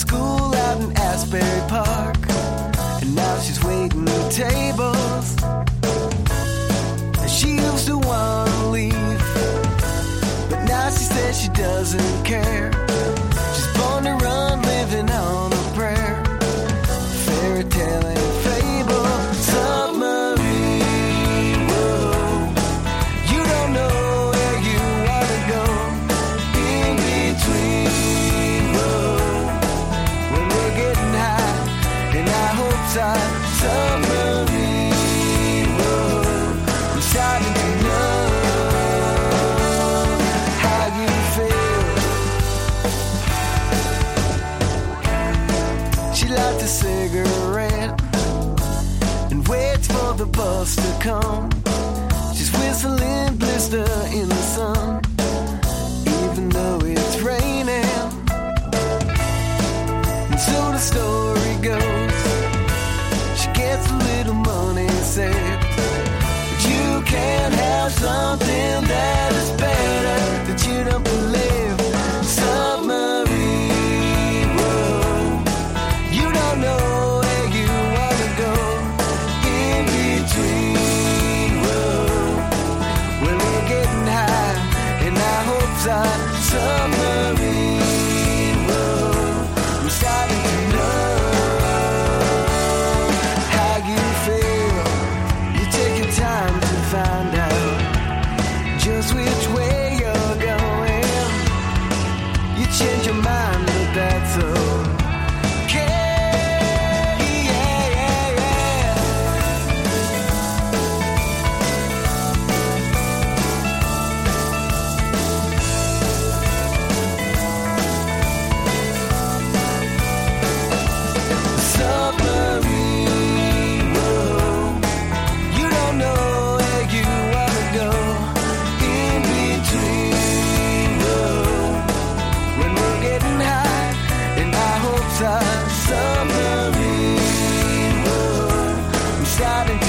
school out in Asbury Park, and now she's waiting tables. She used to want to leave, but now she says she doesn't care. She's born to run, living on a prayer. Fairy tale and fable, submarine. Whoa. You don't know where you wanna go. In between, whoa. When we're getting high in our hopes are submarine. Whoa. I'm starting to know how you feel. She lights a cigarette and waits for the bus to come. She's whistling Blister in the sun, even though it's raining. And so the story goes, she gets a little money saved, but you can't have something that is better that you don't believe. Submarine, whoa. You don't know where you wanna go. In between, whoa. When we're getting high and our hopes are submarine, whoa. I'm starting to know how you feel. You take your time to find out just which way you're going. You change your mind, but that's okay. Yeah, yeah, yeah. Submarine, whoa. You don't know where you wanna go. In between, whoa. When we're getting high and our hopes are submarine, whoa. I'm starting to